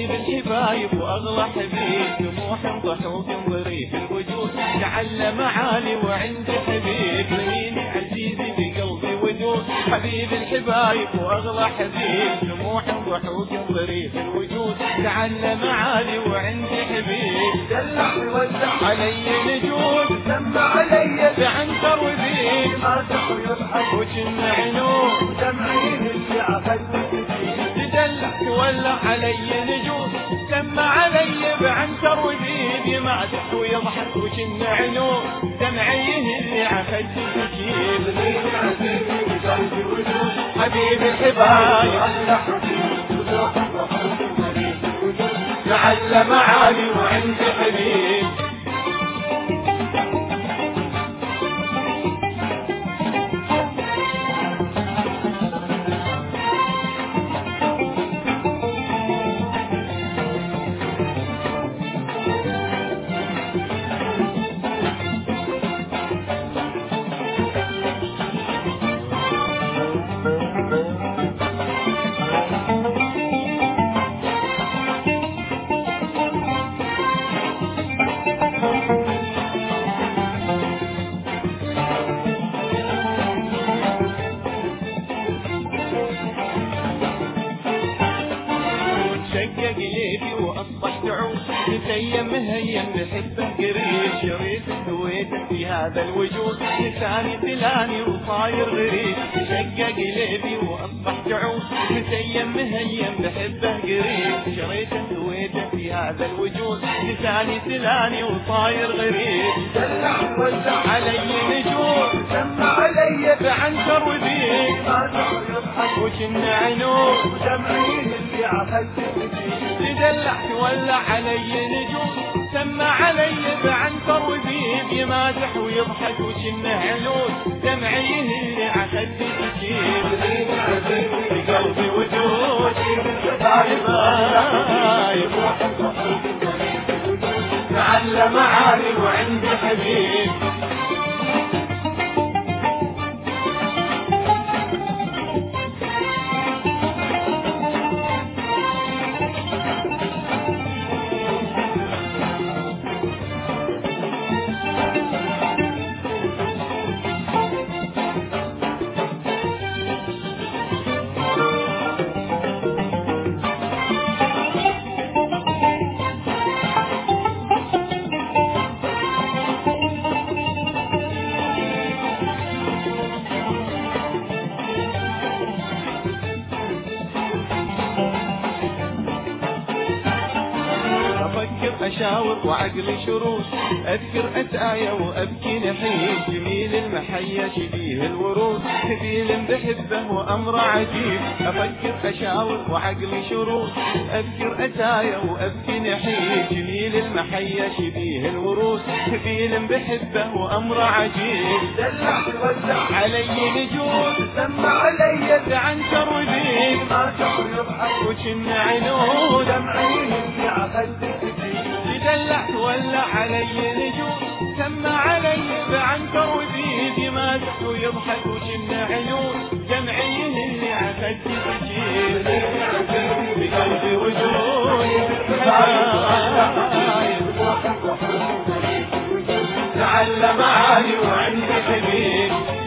حبيب الحبايب واغلى حبيب، طموح ضحوك ظريف الوجود، تعلم عالي وعندي حبيب، منين عزيزي بقلبي ودود. حبيب الحبايب واغلى حبيب، طموح ضحوك ظريف الوجود، تعلم عالي وعندي حبيب، دلع ووزع علي نجود، سمع علي بعنتر وذيب، ما يضحك وجن عينون دمعين اللي عقلت تدلع تولع علي نجود، سمع علي بعنتر وذيب، يمادح ويضحك وجن عينون دمعيه اللي عخدي تجيب. حبيب الحبايب تعلم عالي وعندي حبيب، شقق ليبي واصبحت عود، متيم مهيم بحبه قريب، شريت سويته في هذا الوجود، لساني تلاني وصاير غريب. شقق ليبي واصبحت عود، متيم مهيم بحبه قريب، شريت سويته في هذا الوجود، لساني تلاني وصاير غريب. دلع ووزع علي نجوم سمع علي بعنتر وذيب، ما يضحك وجن عينون دمعين اللي عقلت تدلع تولع علي نجوم، سمع علي بعنتر وذيب، يمادح ويضحك وجن عينون دمعيه اللي عخدي تجيب. بقلبي وجود تعلم عالي وعندي حبيب. أفكر أشاور وعقلي شروس، أذكر أتآية وأبكي نحيب، جميل المحيا شبيه الورود، كفيل بحبه وأمر عجيب. أفكر أشاور وعقلي شروس، أذكر أتآية وأبكي نحيب، جميل المحيا شبيه الورود، كفيل بحبه وأمر عجيب. دلع ووزع علي نجود سمع علي بعنتر وذيب، ما يضحك وجن عينون دمعين اللي عقلت تدلع تولع علي نجوم، سمع علي بعنتر وذيب، يمادح ويضحك وجن عيون دمعيه اللي عخدي تجيب. بقلبي وجود تعلم عالي وعندي حبيب.